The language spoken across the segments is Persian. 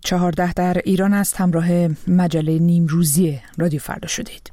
14 در ایران است. همراه مجله نیمروزی رادیو فردا شدید.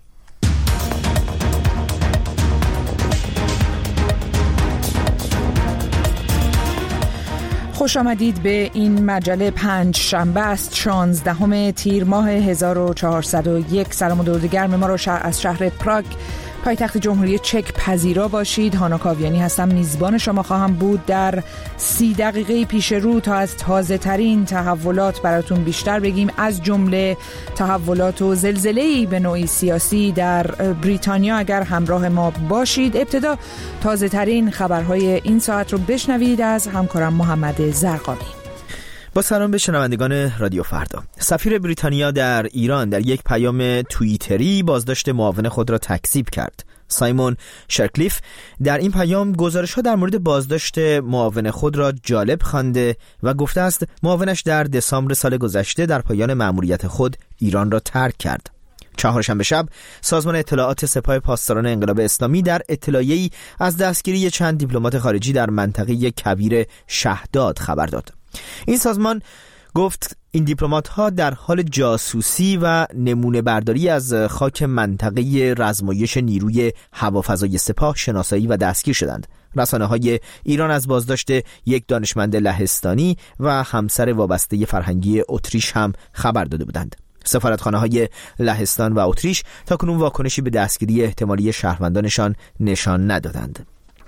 خوش آمدید به این مجله. پنج شنبه است 16 تیر ماه 1401. سلام و درود گرم ما را از شهر پراگ پایتخت جمهوری چک پذیرا باشید. هانا کاویانی هستم، میزبان شما خواهم بود در 30 دقیقه پیش رو تا از تازه ترین تحولات براتون بیشتر بگیم، از جمله تحولات و زلزله‌ای به نوعی سیاسی در بریتانیا. اگر همراه ما باشید ابتدا تازه ترین خبرهای این ساعت رو بشنوید از همکارم محمد زرقامی. با سلام به شنوندگان رادیو فردا. سفیر بریتانیا در ایران در یک پیام توییتری بازداشت معاون خود را تکذیب کرد. سایمون شرکلیف در این پیام گزارش‌ها در مورد بازداشت معاون خود را جالب خوانده و گفته است معاونش در دسامبر سال گذشته در پایان مأموریت خود ایران را ترک کرد. چهارشنبه شب سازمان اطلاعات سپاه پاسداران انقلاب اسلامی در اطلاعیه‌ای از دستگیری چند دیپلمات خارجی در منطقه کویر شهداد خبر داد. این سازمان گفت این دیپلمات‌ها در حال جاسوسی و نمونه برداری از خاک منطقه رزمایش نیروی هوافضای سپاه شناسایی و دستگیر شدند. رسانه‌های ایران از بازداشت یک دانشمند لهستانی و همسر وابسته فرهنگی اتریش هم خبر داده بودند. سفارتخانه‌های لهستان و اتریش تاکنون واکنشی به دستگیری احتمالی شهروندانشان نشان ندادند.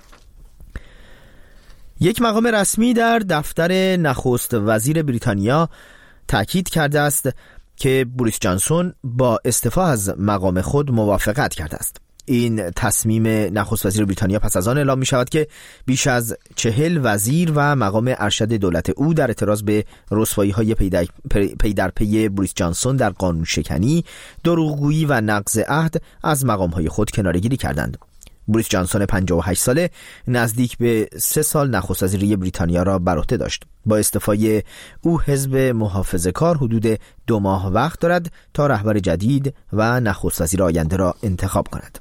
یک مقام رسمی در دفتر نخست وزیر بریتانیا تاکید کرده است که بوریس جانسون با استعفا از مقام خود موافقت کرده است. این تصمیم نخست وزیر بریتانیا پس از آن اعلام می شود که بیش از 40 وزیر و مقام ارشد دولت او در اعتراض به رسوایی‌های پی در پی بوریس جانسون در قانون شکنی، دروغگویی و نقض عهد از مقام‌های خود کناره‌گیری کردند. بوریس جانسون 58 ساله نزدیک به 3 سال نخست وزیری بریتانیا را بر عهده داشت. با استعفای او حزب محافظه‌کار حدود 2 ماه وقت دارد تا رهبر جدید و نخست وزیر آینده را انتخاب کند.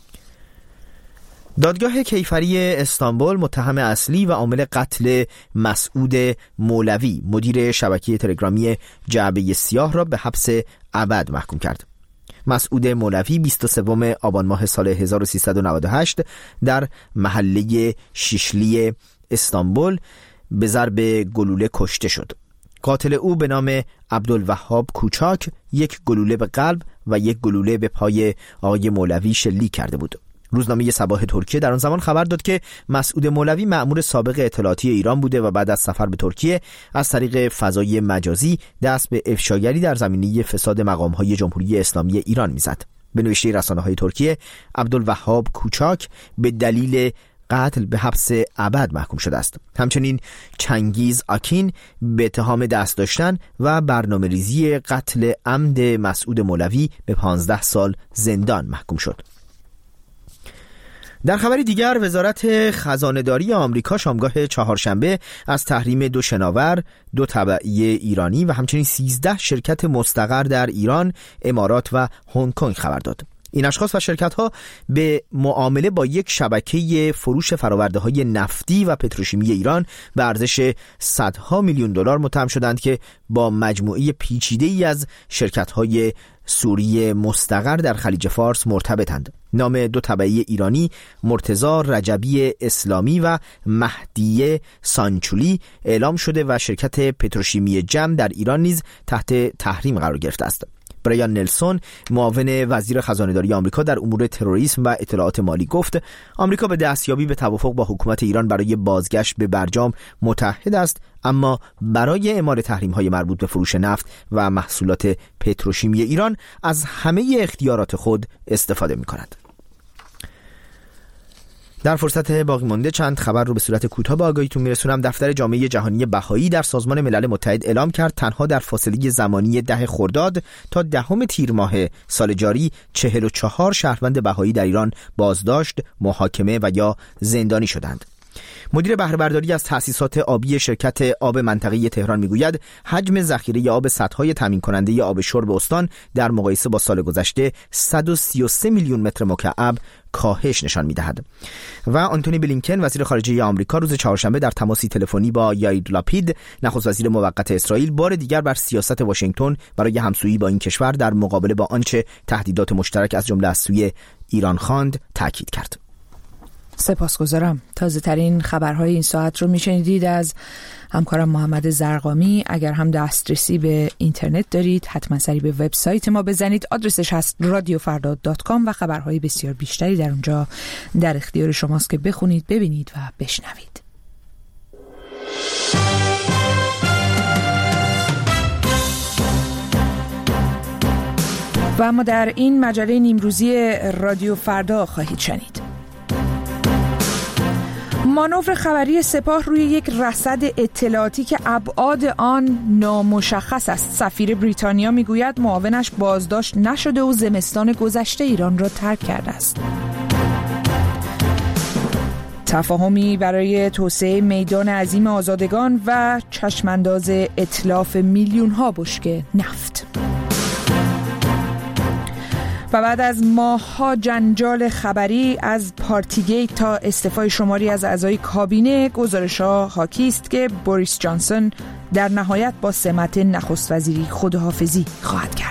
دادگاه کیفری استانبول متهم اصلی و عامل قتل مسعود مولوی مدیر شبکه تلگرامی جعبه سیاه را به حبس ابد محکوم کرد. مسعود مولوی 23 آبان ماه سال 1398 در محله شیشلی استانبول به ضرب گلوله کشته شد. قاتل او به نام عبدالوهاب کوچاک یک گلوله به قلب و یک گلوله به پای آقای مولوی شلیک کرده بود. روزنامه صباح ترکیه در آن زمان خبر داد که مسعود مولوی مأمور سابق اطلاعاتی ایران بوده و بعد از سفر به ترکیه از طریق فضای مجازی دست به افشاگری در زمینه فساد مقام‌های جمهوری اسلامی ایران می‌زد. به نوشته رسانه‌های ترکیه، عبدالوهاب کوچاک به دلیل قتل به حبس ابد محکوم شده است. همچنین چنگیز آکین به اتهام دست داشتن و برنامه‌ریزی قتل عمد مسعود مولوی به 15 سال زندان محکوم شد. در خبری دیگر، وزارت خزانه‌داری آمریکا شامگاه چهارشنبه از تحریم 2 شناور، 2 تبعیه ایرانی و همچنین 13 شرکت مستقر در ایران، امارات و هنگ کنگ خبر داد. این اشخاص و شرکت‌ها به معامله با یک شبکه فروش فرآورده‌های نفتی و پتروشیمی ایران به ارزش صدها میلیون دلار متهم شدند که با مجموعه پیچیده‌ای از شرکت‌های سوری مستقر در خلیج فارس مرتبطند. نام 2 تبعیه ایرانی، مرتضی رجبی اسلامی و مهدیه سانچولی اعلام شده و شرکت پتروشیمی جم در ایران نیز تحت تحریم قرار گرفته است. برایان نلسون، معاون وزیر خزانه‌داری آمریکا در امور تروریسم و اطلاعات مالی گفت آمریکا به دستیابی به توافق با حکومت ایران برای بازگشت به برجام متحد است، اما برای اعمال تحریم‌های مربوط به فروش نفت و محصولات پتروشیمی ایران از همه اختیارات خود استفاده می‌کند. در فرصت باقی مانده چند خبر رو به صورت کوتاه به آگاهیتون میرسونم. دفتر جامعه جهانی بهایی در سازمان ملل متحد اعلام کرد تنها در فاصله زمانی 10 خرداد تا 10 تیر ماه سال جاری 44 شهروند بهایی در ایران بازداشت، محاکمه و یا زندانی شدند. مدیر بهره برداری از تأسیسات آبی شرکت آب منطقه‌ای تهران میگوید حجم ذخیره آب سدهای تامین کننده آب شرب استان در مقایسه با سال گذشته 133 میلیون متر مکعب کاهش نشان می‌دهد. و آنتونی بلینکن وزیر خارجه آمریکا روز چهارشنبه در تماسی تلفنی با یائیر لاپید نخست وزیر موقت اسرائیل بار دیگر بر سیاست واشنگتن برای همسویی با این کشور در مقابله با آنچه تهدیدات مشترک از جمله از سوی ایران خواند تاکید کرد. سپاسگزارم. تازه ترین خبرهای این ساعت رو میشنیدید از همکارم محمد زرقامی. اگر هم دسترسی به اینترنت دارید حتما سری به وبسایت ما بزنید. آدرسش هست radiofarda.com و خبرهای بسیار بیشتری در اونجا در اختیار شماست که بخونید، ببینید و بشنوید. و اما در این مجله نیمروزی رادیو فردا خواهید شنید مانور خبری سپاه روی یک رصد اطلاعاتی که ابعاد آن نامشخص است. سفیر بریتانیا میگوید معاونش بازداشت نشده و زمستان گذشته ایران را ترک کرده است. تفاهمی برای توسعه میدان عظیم آزادگان و چشمانداز اتلاف میلیون ها بشکه نفت. و بعد از ماه‌ها جنجال خبری از پارتیگیت تا استعفای شماری از اعضای کابینه، گزارش‌ها حاکی است که بوریس جانسون در نهایت با سمت نخست وزیری خداحافظی خواهد کرد.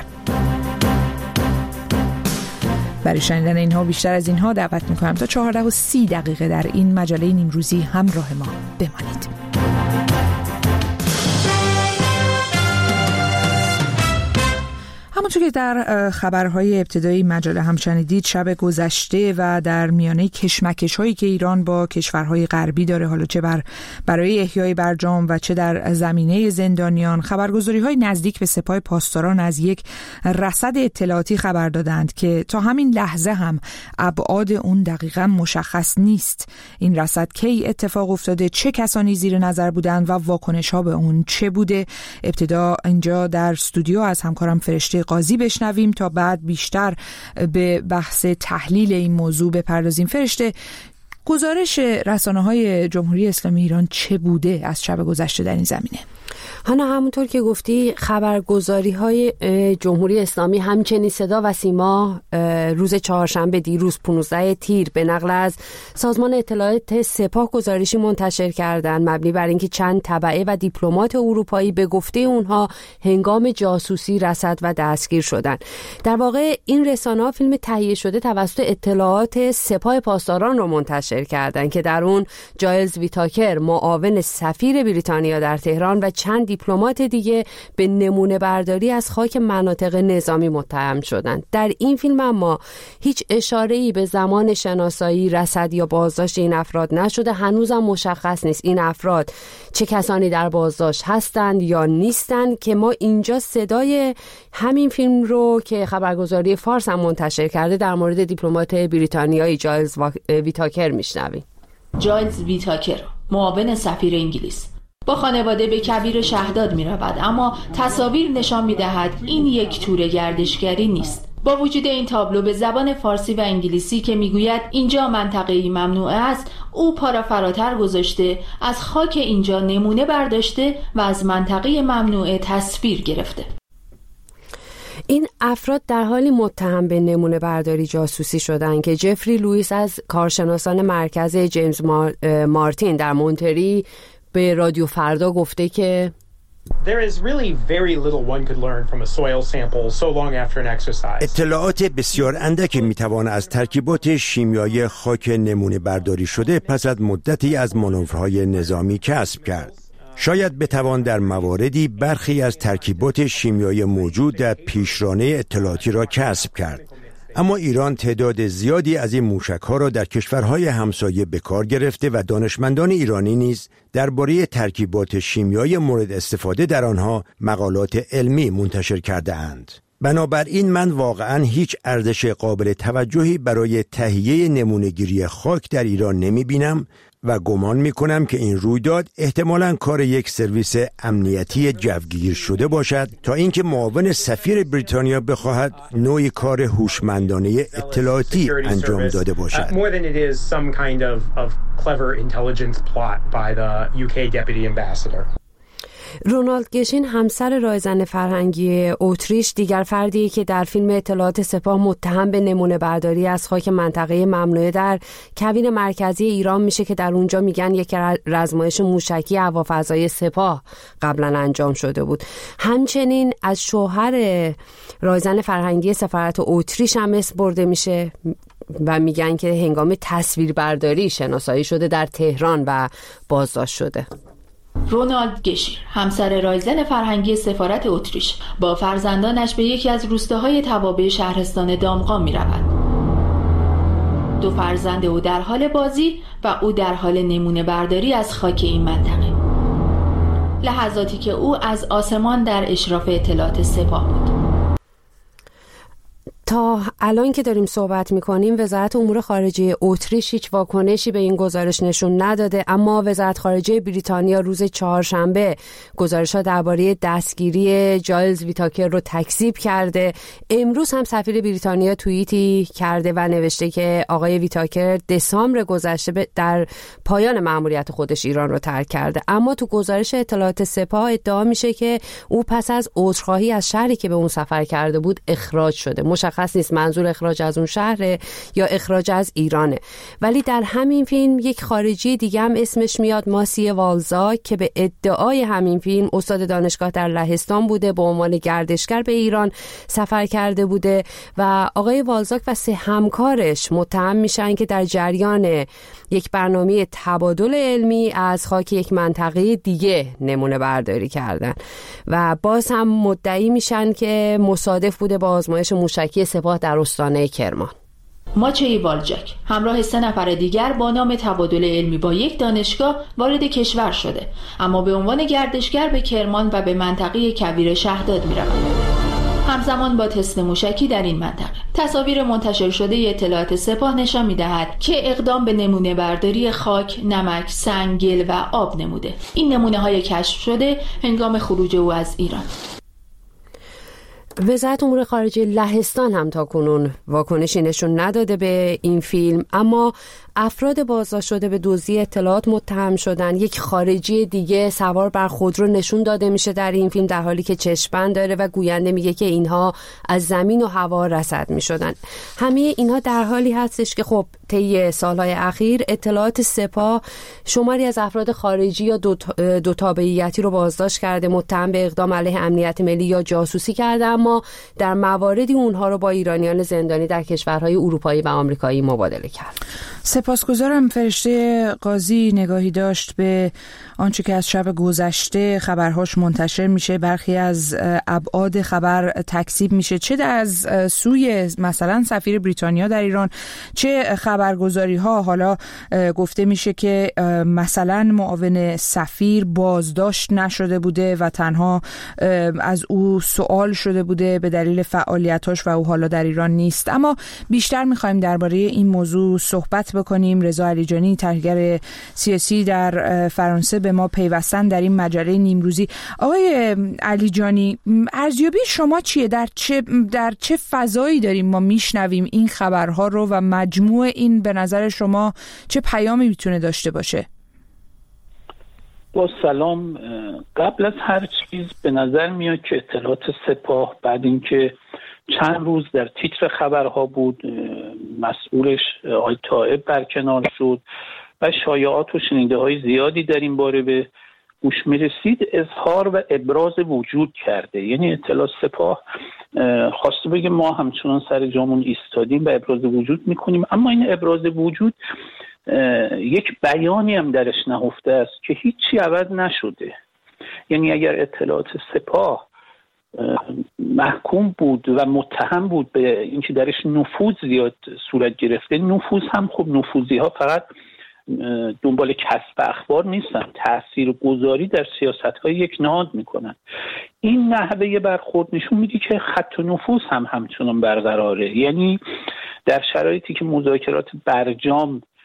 برای شنیدن اینها بیشتر از اینها دعوت می‌کنم تا 14:30 در این مجله نیمروزی همراه ما بمانید. همونطور که در خبرهای ابتدایی مجله هم شنیدید، شب گذشته و در میانه کشمکش‌هایی که ایران با کشورهای غربی داره، حالا چه برای احیای برجام و چه در زمینه زندانیان، خبرگزاری‌های نزدیک به سپاه پاسداران از یک رصد اطلاعاتی خبر دادند که تا همین لحظه هم ابعاد اون دقیقاً مشخص نیست. این رصد کی اتفاق افتاده، چه کسانی زیر نظر بودند و واکنش‌ها به اون چه بوده؟ ابتدا اینجا در استودیو از همکارم فرشته قاضی بشنویم تا بعد بیشتر به بحث تحلیل این موضوع بپردازیم. فرشته، گزارش رسانه‌های جمهوری اسلامی ایران چه بوده از شب گذشته در این زمینه؟ هانا، همونطور که گفتی خبرگزاری‌های جمهوری اسلامی همچنین صدا و سیما روز چهارشنبه دیروز 15 تیر به نقل از سازمان اطلاعات سپاه گزارشی منتشر کردند مبنی بر اینکه چند تبعه و دیپلمات اروپایی به گفته اونها هنگام جاسوسی رصد و دستگیر شدند. در واقع این رسانه‌ها فیلم تهیه شده توسط اطلاعات سپاه پاسداران رو منتشر کردند که در اون جایلز ویتاکر معاون سفیر بریتانیا در تهران و چند دیپلمات دیگه به نمونه برداری از خاک مناطق نظامی متهم شدند. در این فیلم اما هیچ اشاره‌ای به زمان شناسایی، رصد یا بازداشت این افراد نشده. هنوزم مشخص نیست این افراد چه کسانی در بازداشت هستند یا نیستند که ما اینجا صدای همین فیلم رو که خبرگزاری فارس هم منتشر کرده در مورد دیپلمات بریتانیایی جایلز ویتاکر میشنویم. جایلز ویتاکر، معاون سفیر انگلیس، با خانواده به کویر شهداد می رود، اما تصاویر نشان می دهد این یک تور گردشگری نیست. با وجود این تابلو به زبان فارسی و انگلیسی که می گوید اینجا منطقه‌ای ممنوعه است، او پا را فراتر گذاشته، از خاک اینجا نمونه برداشته و از منطقه ممنوعه تصویر گرفته. این افراد در حالی متهم به نمونه برداری جاسوسی شدند که جفری لوئیس از کارشناسان مرکز جیمز مارتین در مونتری به رادیو فردا گفته که اطلاعات بسیار اندکی میتوان از ترکیبات شیمیایی خاک نمونه برداری شده پس از مدتی از مانورهای نظامی کسب کرد. شاید بتوان در مواردی برخی از ترکیبات شیمیایی موجود در پیشرانه اطلاعاتی را کسب کرد. اما ایران تعداد زیادی از این موشک‌ها را در کشورهای همسایه به کار گرفته و دانشمندان ایرانی نیز درباره ترکیبات شیمیایی مورد استفاده در آنها مقالات علمی منتشر کرده اند. بنابراین من واقعاً هیچ ارزش قابل توجهی برای تهیه نمونه‌گیری خاک در ایران نمی‌بینم و گمان میکنم که این رویداد احتمالاً کار یک سرویس امنیتی جوگیر شده باشد تا اینکه معاون سفیر بریتانیا بخواهد نوعی کار هوشمندانه اطلاعاتی انجام داده باشد. رونالد گشین همسر رایزن فرهنگی اتریش دیگر فردی که در فیلم اطلاعات سپاه متهم به نمونه برداری از خاک منطقه ممنوعه در کویر مرکزی ایران میشه که در اونجا میگن یک رزمایش موشکی هوافضای سپاه قبلا انجام شده بود. همچنین از شوهر رایزن فرهنگی سفارت اتریش هم اسم برده میشه و میگن که هنگام تصویربرداری شناسایی شده در تهران و بازداشت شده. رونالد گشیر همسر رایزن فرهنگی سفارت اتریش با فرزندانش به یکی از روستاهای توابع شهرستان دامغان می رود. 2 فرزند او در حال بازی و او در حال نمونه برداری از خاک این منطقه. لحظاتی که او از آسمان در اشراف اطلاعات سپاه بود. تا الان که داریم صحبت میکنیم وزارت امور خارجه اتریش هیچ واکنشی به این گزارش نشون نداده، اما وزارت خارجه بریتانیا روز چهارشنبه گزارش‌ها درباره دستگیری جایلز ویتاکر رو تکذیب کرده. امروز هم سفیر بریتانیا توییتی کرده و نوشته که آقای ویتاکر دسامبر گذشته در پایان مأموریت خودش ایران رو ترک کرده، اما تو گزارش اطلاعات سپاه ادعا میشه که او پس از عذرخواهی از شهری که به اون سفر کرده بود اخراج شده. مشخص نیست منظور اخراج از اون شهره یا اخراج از ایرانه. ولی در همین فیلم یک خارجی دیگه هم اسمش میاد، ماسی والزاک، که به ادعای همین فیلم استاد دانشگاه در لهستان بوده، به عنوان گردشگر به ایران سفر کرده بوده و آقای والزاک و 3 همکارش متهم میشن که در جریان یک برنامه تبادل علمی از خاک یک منطقه دیگه نمونه برداری کردن و باز هم مدعی میشن که مصادف بوده با آزمایش موشکی سپاه در استان کرمان. ماچی والجاک همراه 3 نفر دیگر با نام تبادل علمی با یک دانشگاه وارد کشور شده، اما به عنوان گردشگر به کرمان و به منطقه کویر شهداد می‌روند. همزمان با تست موشکی در این منطقه. تصاویر منتشر شده اطلاعات سپاه نشان می‌دهد که اقدام به نمونه برداری خاک، نمک، سنگ، گل و آب نموده. این نمونه‌های کشف شده هنگام خروج او از ایران. وزارت امور خارجه لهستان هم تا کنون واکنشی نشون نداده به این فیلم، اما افراد بازداشت شده به دزدی اطلاعات متهم شدن. یک خارجی دیگه سوار بر خودرو نشون داده میشه در این فیلم در حالی که چشم‌بند داره و گوینده میگه که اینها از زمین و هوا رصد میشدن. همه اینها در حالی هستش که خب طی سالهای اخیر اطلاعات سپاه شماری از افراد خارجی یا دو تابعیتی رو بازداشت کرده، متهم به اقدام علیه امنیت ملی یا جاسوسی کرده، اما در مواردی اونها رو با ایرانیان زندانی در کشورهای اروپایی و آمریکایی مبادله کرد. سپاسگزارم. فرشته قاضی نگاهی داشت به آنچه که از شب گذشته خبرهاش منتشر میشه، برخی از ابعاد خبر تکذیب میشه، چه از سوی مثلا سفیر بریتانیا در ایران، چه خبرگزاری ها. حالا گفته میشه که مثلا معاون سفیر بازداشت نشده بوده و تنها از او سوال شده بوده به دلیل فعالیتاش و او حالا در ایران نیست. اما بیشتر میخوایم درباره این موضوع صحبت بکنیم. رضا علیجانی، تحلیلگر سیاسی در فرانسه، به ما پیوستن در این مجله نیمروزی. آقای علیجانی، ارزیابی شما چیه؟ در چه فضایی داریم ما میشنویم این خبرها رو و مجموع این به نظر شما چه پیامی میتونه داشته باشه؟ با سلام. قبل از هر چیز به نظر میاد که اطلاعات سپاه بعد اینکه چند روز در تیتر خبرها بود، مسئولش آقای طائب برکنار شد و شایعات و شنیده های زیادی در این باره به گوش میرسید، اظهار و ابراز وجود کرده. یعنی اطلاعات سپاه خواسته بگه ما همچنان سر جامون ایستادیم و ابراز وجود میکنیم، اما این ابراز وجود یک بیانی هم درش نهفته است که هیچی عوض نشده. یعنی اگر اطلاعات سپاه محکوم بود و متهم بود به اینکه درش نفوذ زیاد صورت گرفته، نفوذ هم خب نفوذی ها فقط دنبال کسب اخبار نیستن، تأثیر گذاری در سیاست های یک نهاد میکنن. این نحوه برخورد نشون میده که خط و نفوذ هم همچنان برقراره. یعنی در شرایطی که مذاکرات برجام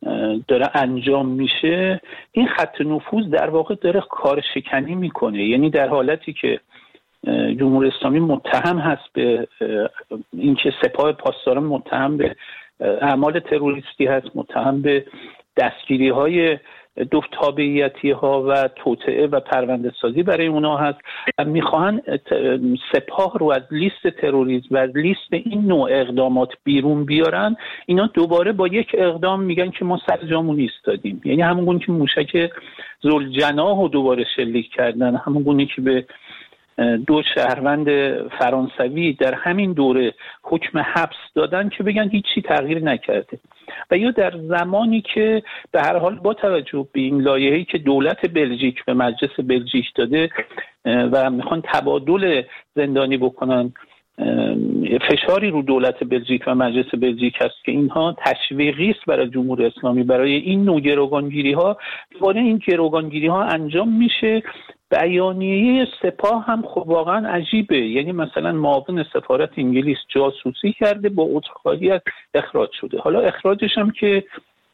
داره انجام میشه، این خط نفوذ در واقع داره کار شکنی میکنه. یعنی در حالتی که جمهوری اسلامی متهم هست به اینکه سپاه پاسداران متهم به اعمال تروریستی هست، متهم به دستگیری های دو تابعیتی ها و توطئه و پرونده سازی برای اونا هست و میخواهن سپاه رو از لیست تروریسم و از لیست این نوع اقدامات بیرون بیارن. اینا دوباره با یک اقدام میگن که ما سر جامون ایستادیم. یعنی همون که موشک ذوالجناح رو دوباره شلیک کردن، همون که به 2 شهروند فرانسوی در همین دوره حکم حبس دادن که بگن هیچی تغییر نکرده. و یا در زمانی که به هر حال با توجه به این لایحه‌ای که دولت بلژیک به مجلس بلژیک داده و میخوان تبادل زندانی بکنن، فشاری رو دولت بلژیک و مجلس بلژیک هست که اینها تشویقی است برای جمهوری اسلامی برای این نوع گروگانگیری ها. دوباره این گروگانگیری ها انجام میشه. بیانیه سپاه هم خب واقعا عجیبه. یعنی مثلا معاون سفارت انگلیس جاسوسی کرده، با عذرخواهی از اخراج شده. حالا اخراجش هم که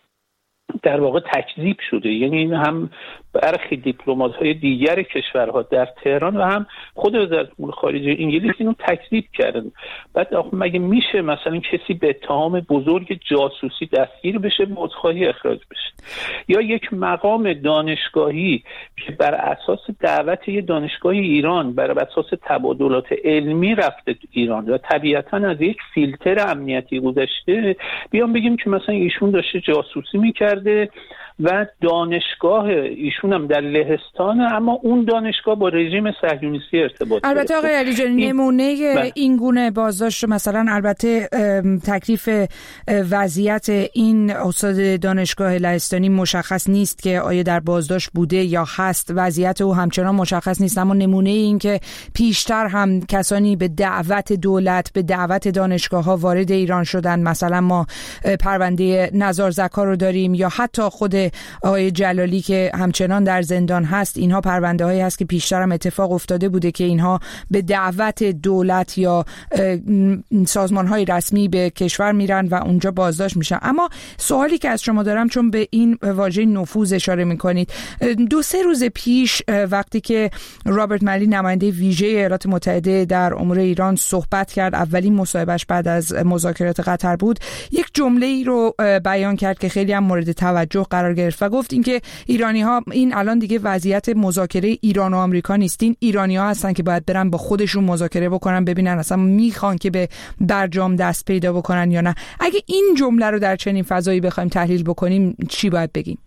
در واقع تکذیب شده، یعنی این هم برخی دیپلمات‌های دیگر کشورها در تهران و هم خود وزارت امور خارجه انگلیس اینو تکذیب کردن. بعد مگه میشه مثلا کسی به اتهام بزرگ جاسوسی دستگیر بشه با عذرخواهی اخراج بشه؟ یا یک مقام دانشگاهی که بر اساس دعوت یک دانشگاه ایران بر اساس تبادلات علمی رفته ایران و طبیعتاً از یک فیلتر امنیتی گذشته، بیام بگیم که مثلا ایشون داشته جاسوسی میکرده و دانشگاه ایشون هم در لهستانه، اما اون دانشگاه با رژیم صهیونیستی ارتباط داره. البته آقای علیجانی نمونه این گونه بازداشت مثلا البته تکلیف وضعیت این استاد دانشگاه لهستانی مشخص نیست که آیا در بازداشت بوده یا هست، وضعیت او همچنان مشخص نیست، اما نمونه این که پیشتر هم کسانی به دعوت دولت به دعوت دانشگاه‌ها وارد ایران شدن، مثلا ما پرونده نزار زکا رو داریم یا حتی خود آقای جلالی که همچنان در زندان هست، اینها پرونده هایی هست که پیشتر هم اتفاق افتاده بوده که اینها به دعوت دولت یا سازمان های رسمی به کشور میرن و اونجا بازداشت میشن. اما سوالی که از شما دارم، چون به این واژه نفوذ اشاره میکنید، 2-3 روز پیش وقتی که رابرت ملی نماینده ویژه ایالات متحده در امور ایران صحبت کرد، اولین مصاحبهش بعد از مذاکرات قطر بود، یک جمله‌ای رو بیان کرد که خیلی هم مورد توجه قرار گرفت و گفت اینکه ایرانی‌ها این الان دیگه وضعیت مذاکره ایران و آمریکا نیستین، ایرانی‌ها هستن که باید برن با خودشون مذاکره بکنن، ببینن اصلا میخوان که به برجام دست پیدا بکنن یا نه. اگه این جمله رو در چنین فضایی بخوایم تحلیل بکنیم چی باید بگیم؟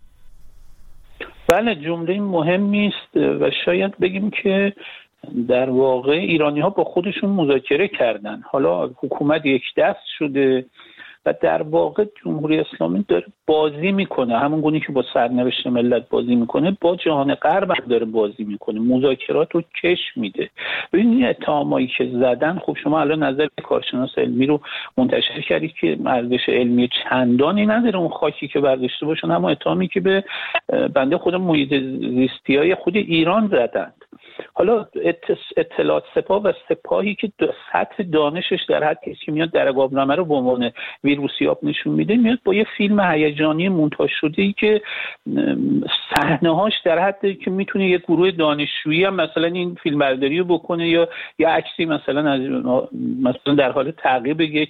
بله، جمله مهمی است و شاید بگیم که در واقع ایرانی‌ها با خودشون مذاکره کردن، حالا حکومت یک دست شده و در واقع جمهوری اسلامی داره بازی میکنه، همون گونه که با سرنوشت ملت بازی میکنه با جهان غرب هم داره بازی میکنه، مذاکرات رو کش میده. ببینید اتهامایی که زدن، خب شما الان نظر کارشناس علمی رو منتشر کردید که ارزش علمی چندانی نداره اون خاکی که برداشته باشن، اما اتهامی که به بنده خود محیط زیستی‌های خود ایران زدند. حالا اطلاعات سپاه و سپاهی که سطح دانشش در حد کسی که میاد در قابلمه رو به عنوان ویروسیاب نشون میده، میاد با یه فیلم هیجانی مونتاژ شده‌ای که صحنه‌هاش در حدی که میتونه یه گروه دانشجویی هم مثلا این فیلمبرداری رو بکنه یا عکسی مثلا در حال تعقیب یک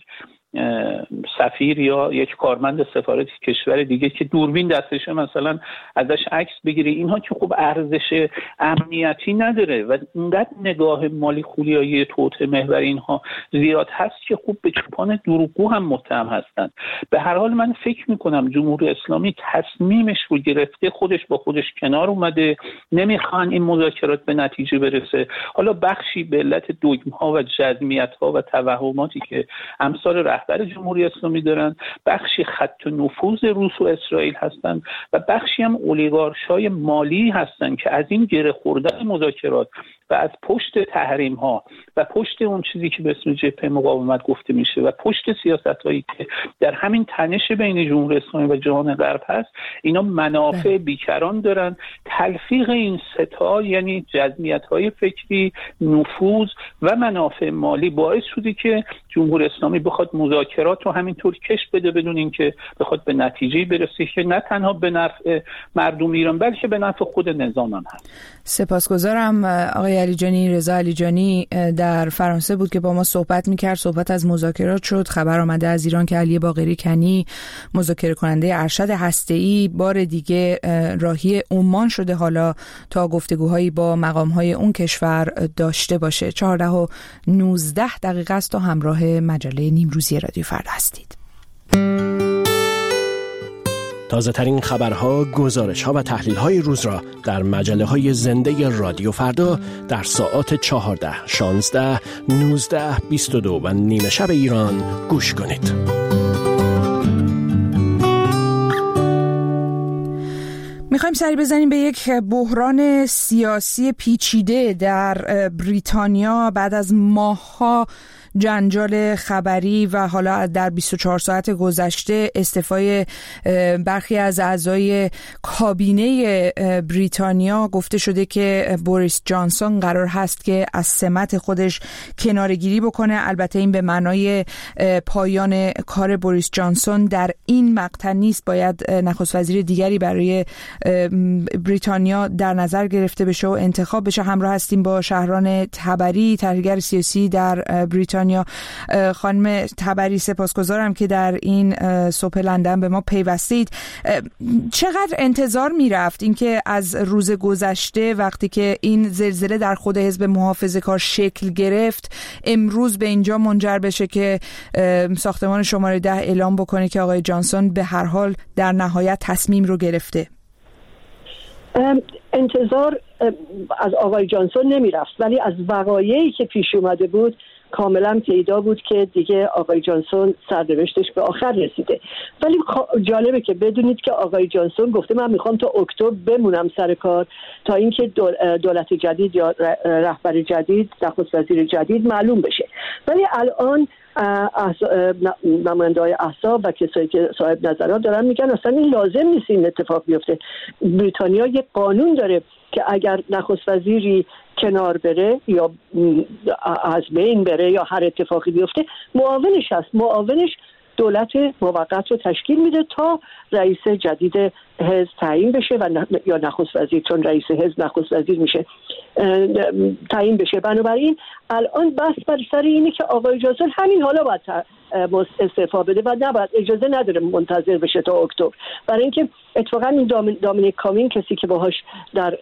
سفیر یا یک کارمند سفارت کشور دیگه که دوربین دستشه مثلا ازش عکس بگیره، اینها که خب ارزش امنیتی نداره و اینقدر نگاه مالی خولیایی توطئه محور اینها زیاد هست که خوب به چوپان دروغگو هم متهم هستن. به هر حال من فکر میکنم جمهوری اسلامی تصمیمش رو گرفته، خودش با خودش کنار اومده، نمیخوان این مذاکرات به نتیجه برسه. حالا بخشی به علت دوگم‌ها و جزمیت‌ها و توهماتی که امثال رهبر جمهوری اسلامی دارن، بخشی خط نفوذ روس و اسرائیل هستن و بخشی هم اولیگارشای مالی هستن که از این گره خوردن مذاکرات و از پشت تحریم ها و پشت اون چیزی که به اسم جبهه مقاومت گفته میشه و پشت سیاست هایی که در همین تنش بین جمهوری اسلامی و جهان غرب هست، اینا منافع بیکران دارن. تلفیق این ستا یعنی جذمیت های فکری، نفوذ و منافع مالی باعث شده که جمهوری اسلامی بخواد مذاکرات رو همینطور کش بده بدون اینکه بخواد به نتیجه برسه که نه تنها به نفع مردم ایران بلکه به نفع خود نظام هم هست. سپاسگزارم. آقای علیجانی، رضا علیجانی در فرانسه بود که با ما صحبت میکرد. صحبت از مذاکرات شد. خبر آمده از ایران که علی باقری کنی، مذاکره کننده ارشد هسته‌ای، بار دیگه راهی عمان شده حالا تا گفتگوهایی با مقامهای اون کشور داشته باشه. 4:19 است و همراه مجله نیمروزی رادیو فردا هستید. تازه ترین خبرها، گزارش‌ها و تحلیل‌های روز را در مجله‌های زنده رادیو فردا در ساعات 14، 16، 19، 22 و نیمه شب ایران گوش کنید. میخوایم سری بزنیم به یک بحران سیاسی پیچیده در بریتانیا بعد از ماه‌ها جنجال خبری و حالا در 24 ساعت گذشته استعفای برخی از اعضای کابینه بریتانیا. گفته شده که بوریس جانسون قرار هست که از سمت خودش کناره‌گیری بکنه. البته این به معنای پایان کار بوریس جانسون در این مقطع نیست. باید نخست وزیر دیگری برای بریتانیا در نظر گرفته بشه و انتخاب بشه. همراه هستیم با شهران تبری، تحلیلگر سیاسی در بریتانیا. خانم تبری، سپاسگزارم که در این صبح لندن به ما پیوستید. چقدر انتظار میرفت اینکه از روز گذشته وقتی که این زلزله در خود حزب محافظه‌کار شکل گرفت امروز به اینجا منجر بشه که ساختمان شماره 10 اعلام بکنه که آقای جانسون به هر حال در نهایت تصمیم رو گرفته؟ انتظار از آقای جانسون نمیرفت، ولی از وقایعی که پیش اومده بود کاملا پیدا بود که دیگه آقای جانسون سرنوشتش به آخر رسیده. ولی جالبه که بدونید که آقای جانسون گفته من میخوام تا اکتبر بمونم سر کار تا اینکه دولت جدید یا رهبر جدید، نخست وزیر جدید معلوم بشه. ولی الان نماینده‌های احزاب و کسایی که صاحب نظرات دارن میگن اصلا این لازم نیست این اتفاق بیفته. بریتانیا یک قانون داره که اگر نخست وزیری کنار بره یا از بین بره یا هر اتفاقی بیفته معاونش هست. معاونش دولت موقت رو تشکیل میده تا رئیس جدید حزب تعیین بشه و یا نخست وزیر، چون رئیس حزب نخست وزیر میشه، تعیین بشه. بنابراین الان بحث بر سر اینه که آقای جانسون همین حالا باید استعفا بده و نباید، اجازه نداره منتظر بشه تا اکتبر. برای اینکه اتفاقا این دامینیک کامین، کسی که باهاش در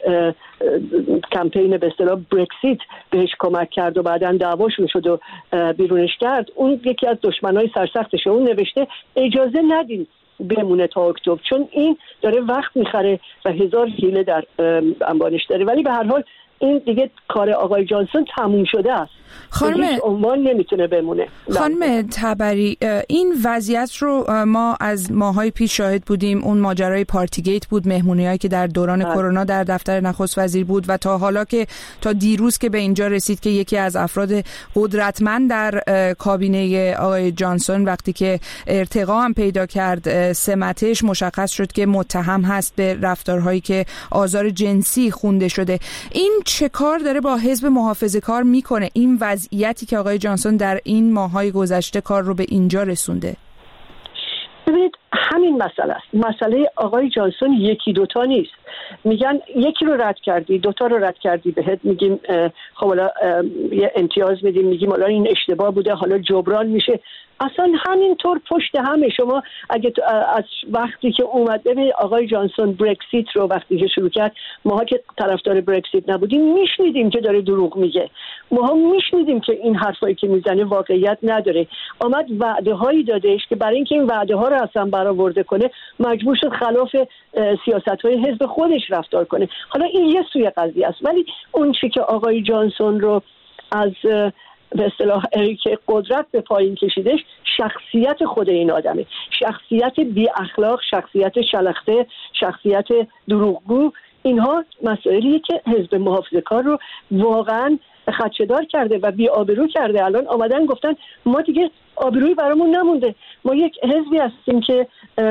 کمپین به اصطلاح برکسیت بهش کمک کرد و بعداً دعواشون شد و بیرونش کرد، اون یکی از دشمنای سرسختشه. اون نوشته اجازه ندین بمونه تا اکتبر، چون این داره وقت میخره و هزار حیله در انبانش داره. ولی به هر حال این دیگه کار آقای جانسون تموم شده است. خانم عنوان نمیتونه بمونه. خانم تبری، این وضعیت رو ما از ماهای پیش شاهد بودیم. اون ماجرای پارتیگیت بود، مهمونی‌هایی که در دوران کرونا در دفتر نخست وزیر بود و تا حالا که تا دیروز که به اینجا رسید که یکی از افراد قدرتمند در کابینه آقای جانسون وقتی که ارتقا هم پیدا کرد سمتش مشخص شد که متهم هست به رفتارهایی که آزار جنسی خونده شده. این چه کار داره با حزب محافظه‌کار میکنه؟ این وضعیتی که آقای جانسون در این ماهای گذشته کار رو به اینجا رسونده. ببینید همین مسئله است. مسئله آقای جانسون یکی دوتا نیست. میگن یکی رو رد کردی، دوتا رو رد کردی، بهت میگیم خب حالا یه امتیاز میدیم، میگیم حالا این اشتباه بوده، حالا جبران میشه. اصلا همینطور پشت همه. شما اگه از وقتی که اومد ببینید آقای جانسون برکسیت رو وقتی که شروع کرد، ماها که طرفدار برکسیت نبودیم میشنیدیم که داره دروغ میگه، ماها میشنیدیم که این حرفایی که میزنه واقعیت نداره. آمد وعده هایی دادش که برای اینکه این وعده ها رو اصلا برآورده کنه مجبور شد خلاف سیاست های حزب خودش رفتار کنه. حالا این یه سوی قضیه است. ولی اون چیزی که آقای جانسون رو از به اصطلاح که قدرت به پایین کشیدش شخصیت خود این آدمه، شخصیت بی اخلاق، شخصیت شلخته، شخصیت دروغگو اینها مسائلیه که حزب محافظه‌کار رو واقعا خدشه‌دار کرده و بی آبرو کرده. الان آمدن گفتن ما دیگه آبرویی برامون نمونده، ما یک حزبی هستیم که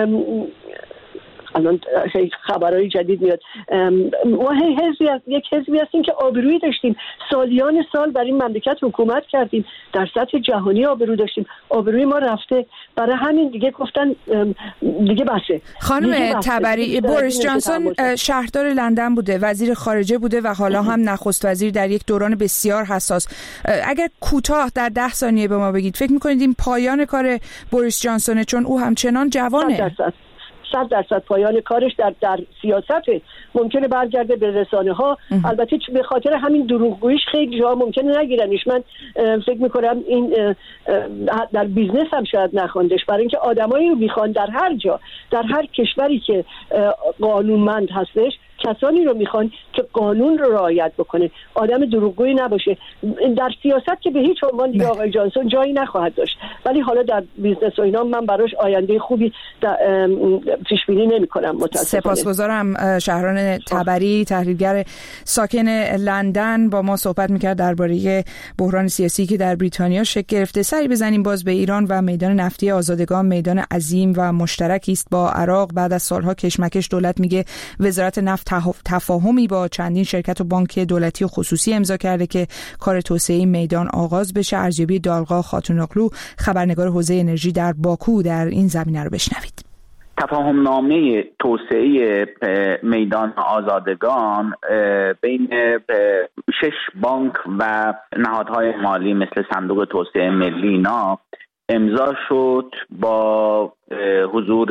الان خبرهای جدید میاد، ما یک حزبی هستیم که آبرویی داشتیم، سالیان سال برای این مملکت حکومت کردیم، در سطح جهانی آبرو داشتیم، آبروی ما رفته، برای همین دیگه گفتن دیگه بسه. خانم تبری، بوریس جانسون شهردار لندن بوده، وزیر خارجه بوده و حالا هم نخست وزیر در یک دوران بسیار حساس. اگر کوتاه در 10 ثانیه به ما بگید فکر می‌کنید این پایان کار بوریس جانسونه؟ چون او همچنان جوانه. 100% پایان کارش در سیاسته. ممکنه برگرده به رسانه ها، البته به خاطر همین دروغگوییش خیلی جا ممکنه نگیرنش. من فکر میکنم این در بیزنس هم شاید نخوندش، برای اینکه آدمایی رو میخوان در هر جا، در هر کشوری که قانونمند هستش، کسانی رو میخوان که قانون رو رعایت بکنه، آدم دروغگویی نباشه. در سیاست که به هیچ عنوان دیگه آقای جانسون جایی نخواهد داشت، ولی حالا در بیزنس و اینا من براش آینده خوبی پیش بینی نمی‌کنم متأسفانه. سپاسگزارم. شهران تبری، تحلیلگر ساکن لندن، با ما صحبت می‌کرد درباره بحران سیاسی که در بریتانیا شکل گرفته. سری بزنیم باز به ایران و میدان نفتی آزادگان. میدان عظیم و مشترکی است با عراق. بعد از سالها کشمکش دولت میگه وزارت نفت تفاهمی با چندین شرکت و بانک دولتی و خصوصی امضا کرده که کار توسعه میدان آغاز بشه. ارزیابی دالغا خاتوناقلو، خبرنگار حوزه انرژی در باکو، در این زمینه رو بشنوید. تفاهمنامه توسعه میدان آزادگان بین 6 بانک و نهادهای مالی مثل صندوق توسعه ملی اینا امضا شد با حضور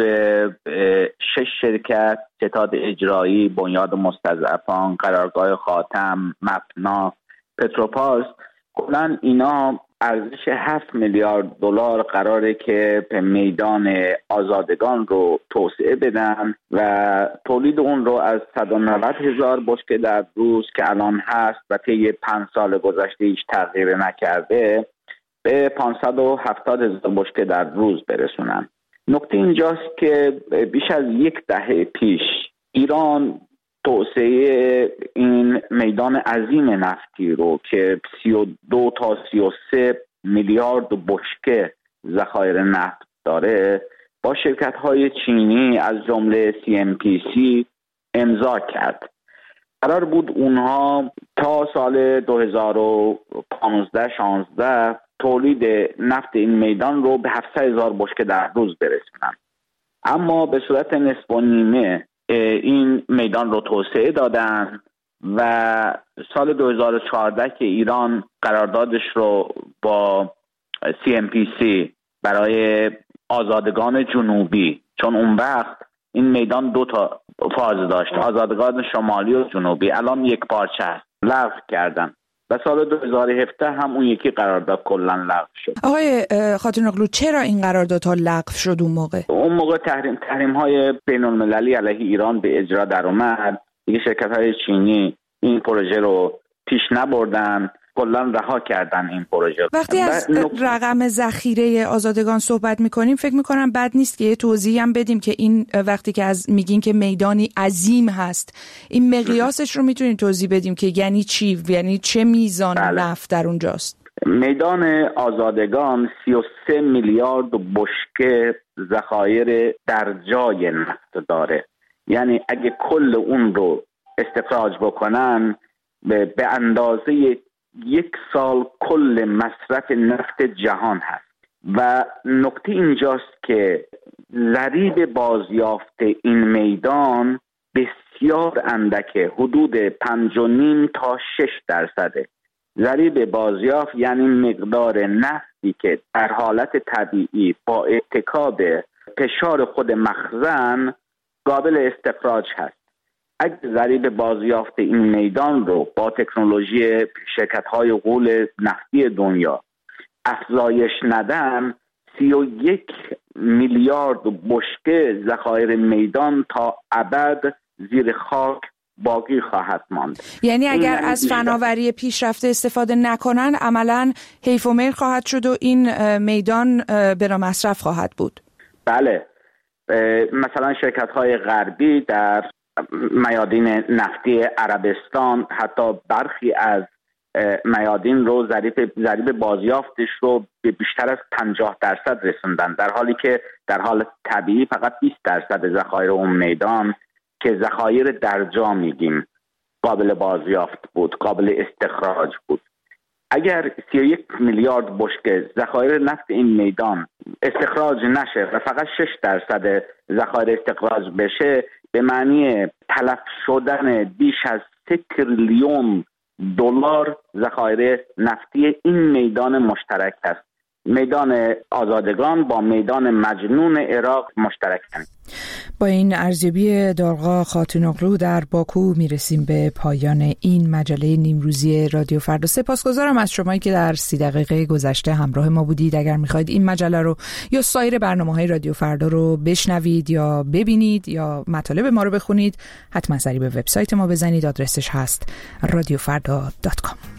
6 شرکت، ستاد اجرایی، بنیاد مستضعفان، قرارگاه خاتم، مپنا، پتروپاس. کلاً اینا ارزش 7 میلیارد دلار قراره که میدان آزادگان رو توسعه بدن و تولید اون رو از 190,000 بشکه در روز که الان هست و طی 5 سال گذشته هیچ تغییر نکرده به 570,000 بشکه در روز برسونن. نکته اینجاست که بیش از 10 دهه پیش ایران توسعه این میدان عظیم نفتی رو که 32 تا 33 میلیارد بشکه ذخایر نفت داره با شرکت‌های چینی از جمله CNPC امضا کرد. قرار بود اونها تا سال 2015-16 تولید نفت این میدان رو به 700,000 بشکه در روز برسونن، اما به صورت نصف و نیمه این میدان رو توسعه دادن و سال 2014 که ایران قراردادش رو با CNPC برای آزادگان جنوبی، چون اون وقت این میدان 2 تا فاز داشت، آزادگان شمالی و جنوبی، الان یک پارچه است، لغو کردن و سال 2017 هم اون یکی قرارداد کلا لغو شد. آقای خاتوناقلو، چرا این قراردادها لغو شد اون موقع؟ اون موقع تحریم‌های بین‌المللی علیه ایران به اجرا در اومد. دیگه شرکت‌های چینی این پروژه رو پیش نبردن، کلا رها کردن این پروژه. وقتی از رقم ذخیره آزادگان صحبت می‌کنیم فکر می‌کنم بد نیست که یه توضیح هم بدیم که این وقتی که از میگین که میدانی عظیم هست، این مقیاسش رو میتونید توضیح بدیم که یعنی چی؟ یعنی چه میزان نفت در اونجاست؟ میدان آزادگان 33 میلیارد بشکه ذخایر در جای نفت داره. یعنی اگه کل اون رو استخراج بکنن به اندازه 1 سال کل مصرف نفت جهان هست. و نکته اینجاست که ضریب بازیافت این میدان بسیار اندکه، حدود 5.5 تا 6%. ضریب بازیافت یعنی مقدار نفتی که در حالت طبیعی با اتکا به فشار خود مخزن قابل استخراج هست. اگه ضریب بازیافت این میدان رو با تکنولوژی شرکت‌های غول نفتی دنیا افزایش ندن، 31 میلیارد بشکه ذخایر میدان تا ابد زیر خاک باقی خواهد ماند. یعنی اگر از فناوری پیشرفته استفاده نکنن عملاً حیف و میل خواهد شد و این میدان بلا مصرف خواهد بود. بله، مثلا شرکت‌های غربی در میادین نفتی عربستان حتی برخی از میادین رو ضریب بازیافتش رو به بیشتر از 50% رسوندن، در حالی که در حال طبیعی فقط 20% ذخایر اون میدان که ذخایر درجا میگیم قابل بازیافت بود، قابل استخراج بود. اگر 31 میلیارد بشکه ذخایر نفت این میدان استخراج نشه و فقط 6% ذخایر استخراج بشه، به معنی تلف شدن بیش از 3 تریلیون دلار ذخایر نفتی این میدان مشترک است. میدان آزادگان با میدان مجنون عراق مشترکند. با این ارزیابی دارغا خاتونوغلو در باکو میرسیم به پایان این مجله نیمروزی رادیو فردا. سپاسگزارم از شمایی که در 30 دقیقه گذشته همراه ما بودید. اگر میخواید این مجله رو یا سایر برنامه‌های رادیو فردا رو بشنوید یا ببینید یا مطالب ما رو بخونید، حتما سری به وبسایت ما بزنید. آدرسش هست radiofarda.com.